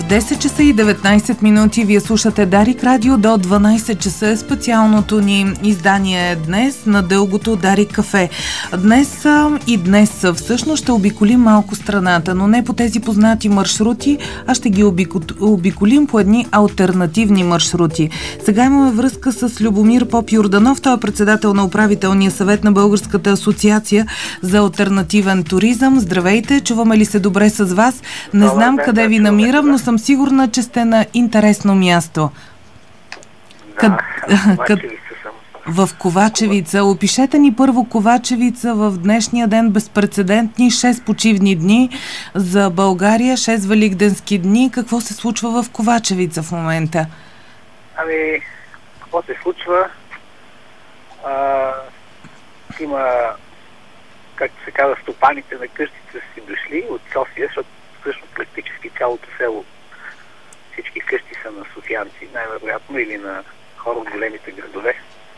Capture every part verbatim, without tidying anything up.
десет часа и деветнайсет минути вие слушате Дарик Радио. До дванайсет часа е специалното ни издание днес на дългото Дарик кафе. Днес и днес всъщност ще обиколим малко страната, но не по тези познати маршрути, а ще ги обиколим по едни алтернативни маршрути. Сега имаме връзка с Любомир Поп-Йорданов. Той е председател на управителния съвет на Българската асоциация за алтернативен туризъм. Здравейте, чуваме ли се добре с вас? Не знам да, къде да, ви чуваме, намирам, да. но съм сигурна, че сте на интересно място. Да, Къд... в Ковачевица съм. В Ковачевица. Опишете ни първо Ковачевица в днешния ден. Безпрецедентни шест почивни дни за България, шест великденски дни. Какво се случва в Ковачевица в момента? Ами, какво се случва? А, има, както се казва, стопаните на къщите са си дошли от София, защото всъщност практически цялото село, всички къщи са на софиянци, най-вероятно, или на хора от големите градове.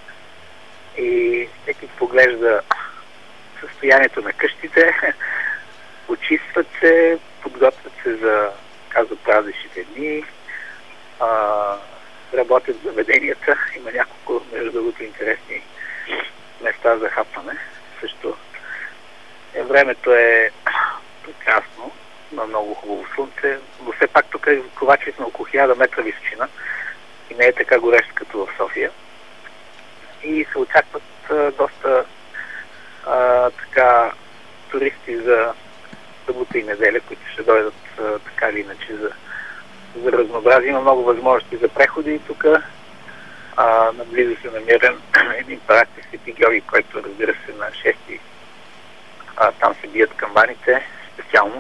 И всеки поглежда състоянието на къщите, почистват се, подготвят се за, казва, празничните дни, а, работят заведенията. Има няколко, между другото, интересни места за хапване. Също е, времето е прекрасно, има много хубаво слънце, но все пак тук е Ковачевица на около хиляда метра височина и не е така горещо като в София. И се очакват а, доста а, така туристи за събота и неделя, които ще дойдат а, така или иначе за, за разнообразие. Има много възможности за преходи тук. А, наблизо се намира един парк в Свети Георги, който, разбира се, на шести а, там се бият камбаните специално,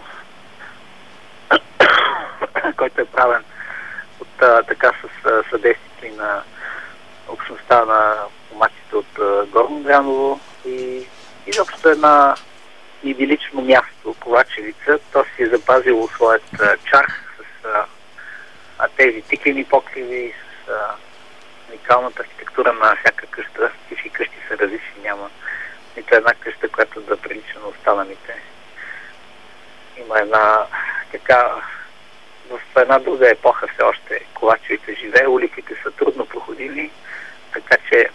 който е правен от а, така с а, съдействието и на общността на помаците от а, Горно Дряново и изобщо една идилично място, Ковачевица. То си е запазило своят а, чар с а, а, тези тиклени покриви, с а, уникалната архитектура на всяка къща. Всички къщи са различни, няма нито една къща, която да прилича на останалите. Има една така, в една друга епоха все още Ковачевица живее, улиците са трудно проходими, така че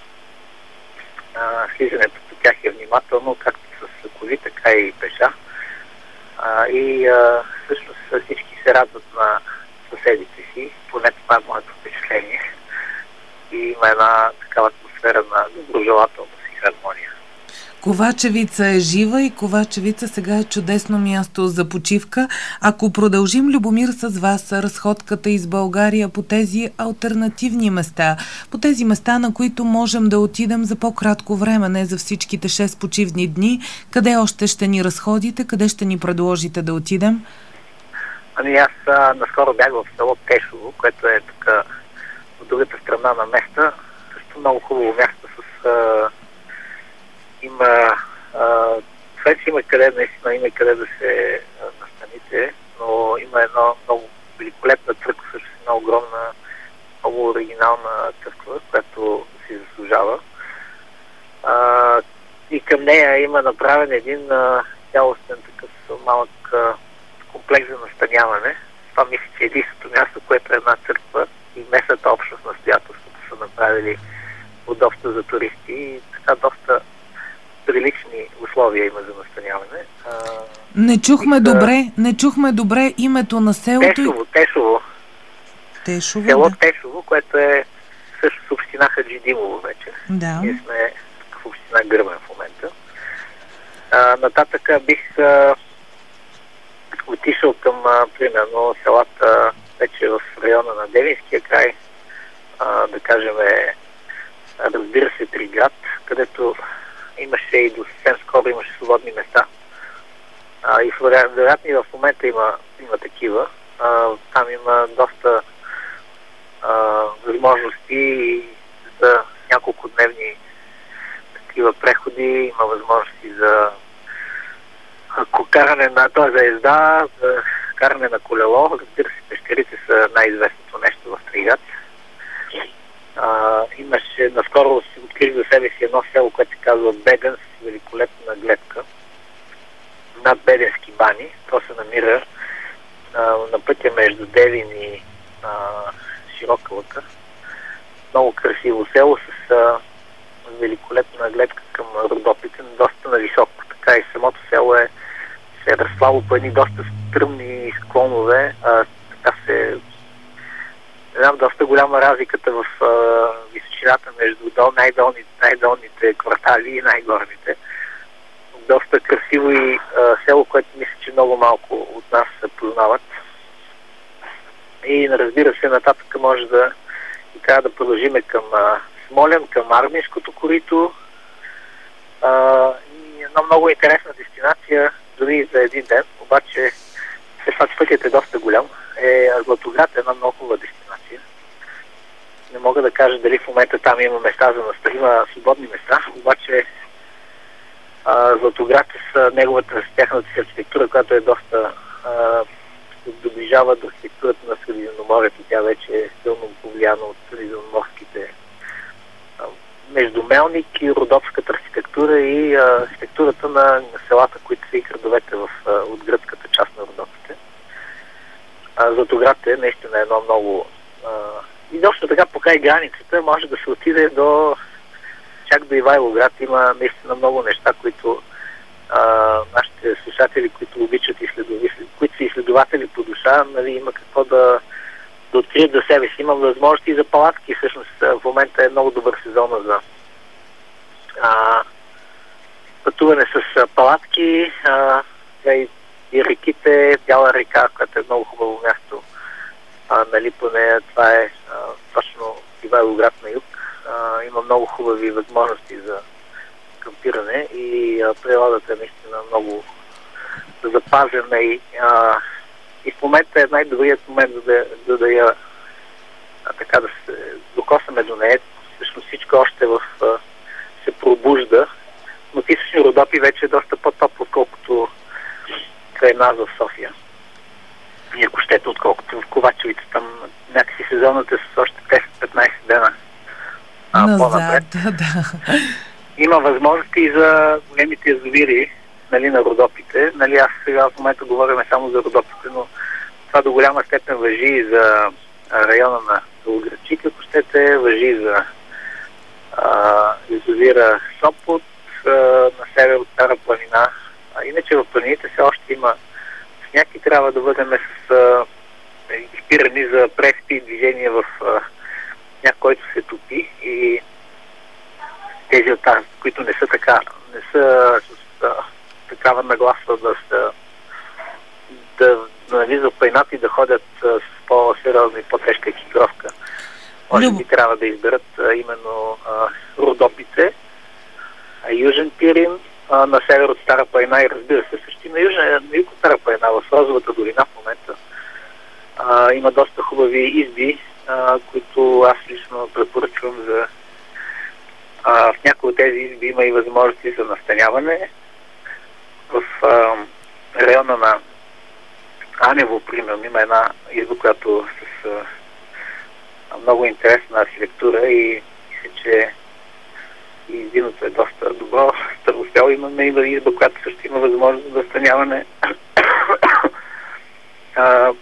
а, слизането по тях е внимателно, както с коли, така и пеша. А, и а, всъщност всички се радват на съседите си, поне това е моето впечатление. И има една такава атмосфера на доброжелателност и хармония. Ковачевица е жива и Ковачевица сега е чудесно място за почивка. Ако продължим, Любомир, с вас разходката из България по тези алтернативни места, по тези места, на които можем да отидем за по-кратко време, не за всичките шест почивни дни, къде още ще ни разходите, къде ще ни предложите да отидем? Ами аз а, наскоро бях в село Тешово, което е тук от другата страна на места. Също много хубаво място с... А, има... Това си има къде, наистина има къде да се а, настаните, но има едно много великолепна църква, също една огромна, много оригинална църква, която си заслужава. А, и към нея има направен един а, цялостен такъв малък а, комплекс за настаняване. Това мисля, че е единственото място, което е една църква и местната общност настоятелството са направили удобства за туристи и така доста прилични условия има за настаняване. А, не чухме и, добре, не чухме добре името на селото. Тешово, Тешово. Тешово, Село да. Тешово, което е също с община Хаджидимово вече. Да. Ние сме в община Гърмен в момента. А, нататък бих а, отишъл към, а, примерно, селата вече в района на Девинския край, а, да кажем, е, разбира се, Триград, където имаше и до съвсем скоро имаше свободни места. А, и вероятно и в момента има, има такива. А, там има доста а, възможности за няколко дневни такива преходи, има възможности за каране на, т.е. за езда, за каране на колело. Разбира се, пещерите са най-известното нещо в Триград. А, имаше, наскоро си открих за себе си едно село, което се казва Беден, с великолепна гледка над Беденски бани. То се намира а, на пътя между Девин и а, Широка лъка. Много красиво село с а, великолепна гледка към Родопите, доста нависоко. Така и самото село е се е разслало по едни доста стръмни склонове. А, така се... Не знам, доста голяма разликата в а, височината между дол, най-долните, най-долните квартали и най-горните. Доста красиво и а, село, което мисля, че много малко от нас се познават. И разбира се, нататък може да и трябва да продължиме към а, Смолян, към Армийското корито. А, и една много интересна дестинация, дори за един ден, обаче все пак пътят е доста голям. Е, Златоград е една много хубава дестинация. Не мога да кажа дали в момента там има места за наста, има свободни места, обаче а, Златоград е с неговата, с тяхната си архитектура, която е доста а, доближава до архитектурата на Средиземноморието. Тя вече е силно повлияна от средиземноморските между Мелник и родопската архитектура и а, архитектурата на, на селата, които са и градовете в, а, от гръцката част на Родопите. Златоград е наистина едно много... А, и доста така покрай границата може да се отиде до чак до Ивайловград. Има наистина много неща, които а, нашите слушатели, които обичат изследователи, които са изследователи по душа, нали, има какво да да открият за себе си. Имам възможности и за палатки. Всъщност в момента е много добър сезон за а, пътуване с палатки. А, и, и реките, Бяла река, която е много хубаво място. А, нали, по нея това е а, точно Ивайловград на юг. А, има много хубави възможности за кампиране и а, природата е наистина много запазена и а, И в момента е най-добрият момент, за да, за да я а, така да се докосаме до нея. Всъщност всичко още в, а, се пробужда, но източни Родопи вече е доста по-топло, отколкото край нас в София. И ако щете, отколкото в Ковачевица. Там някакси сезонът е с още десет-петнайсет дена а, назад, по-напред. Да, да. Има възможности и за големите язовири, нали, на Родопите. Нали, аз сега в момента говорим само за Родопите, но това до голяма степен важи и за района на Белоградчик, ако щете, важи и за а, язовира Сопот, а, на север от Стара планина. А иначе в планините все още има сняг и трябва да бъдем с а, изпирани за преспи и движение в а, сняг, който се топи, и тези от тази, които не са така, не са с а, такава нагласа да са да навлизат в планината и да ходят а, с по-сериозна и по-тежка екипировка. Може би трябва да изберат а, именно а, Родопите, а, Южен Пирин, а, на север от Стара планина и разбира се също на южен, на юг от Стара планина, в Розовата долина в момента. А, има доста хубави изби, а, които аз лично препоръчвам за а, в някои от тези изби има и възможности за настаняване. В а, района на Анево, примерно, има една изба, която с а, много интересна архитектура и мисля, че и виното е доста добро. Старостел имаме има изба, която също има възможност за настаняване. а,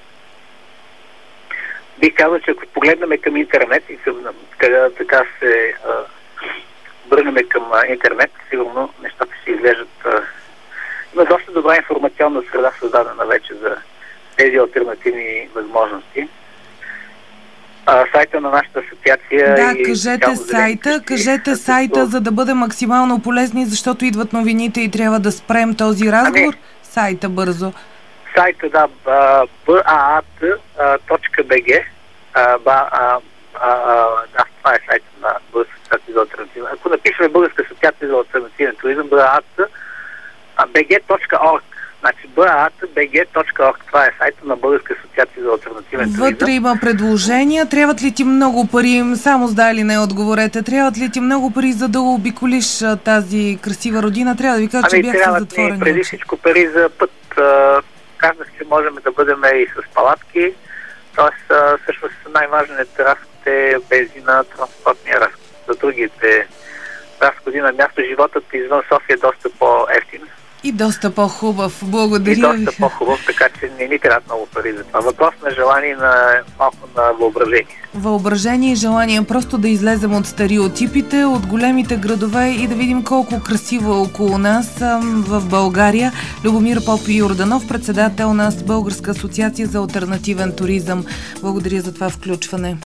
бих казал, че ако погледнем към интернет и към, така, така се а, върнем към а, интернет, сигурно нещата ще изглеждат. А, има доста добра информационна среда, създадена вече за тези алтернативни възможности. А, сайта на нашата асоциация... Да, и кажете сайта, кажете сайта, за да бъдем максимално полезни, защото идват новините и трябва да спрем този разговор. Ами, сайта бързо. Сайта, да, баат точка би джи. Да, това е сайта на Българска асоциация за алтернативен. Ако напишем Българска асоциация за алтернативен туризъм, баат би джи точка орг. Значи баат би джи точка орг. Това е сайта на Българска асоциация за алтернативен туризъм. Вътре има предложения. Трябват ли ти много пари? Само с да или не отговорете. Трябват ли ти много пари, за да обиколиш тази красива родина? Трябва да ви кажа, ами, че бях с затворени очи. Преди всичко пари за път. Казах, че можем да бъдем и с палатки. Тоест, всъщност най-важният разход е бензина, транспортния разход. За другите разходи на място, животът извън София е доста по-ефтин. И доста по-хубав. Благодаря И доста ви. по-хубав, така че не ни трябват много пари за това. Въпрос на желание, на малко на въображение. Въображение и желание просто да излезем от стереотипите, от големите градове и да видим колко красиво е около нас в България. Любомир Попйорданов, председател на Българска асоциация за алтернативен туризъм. Благодаря за това включване.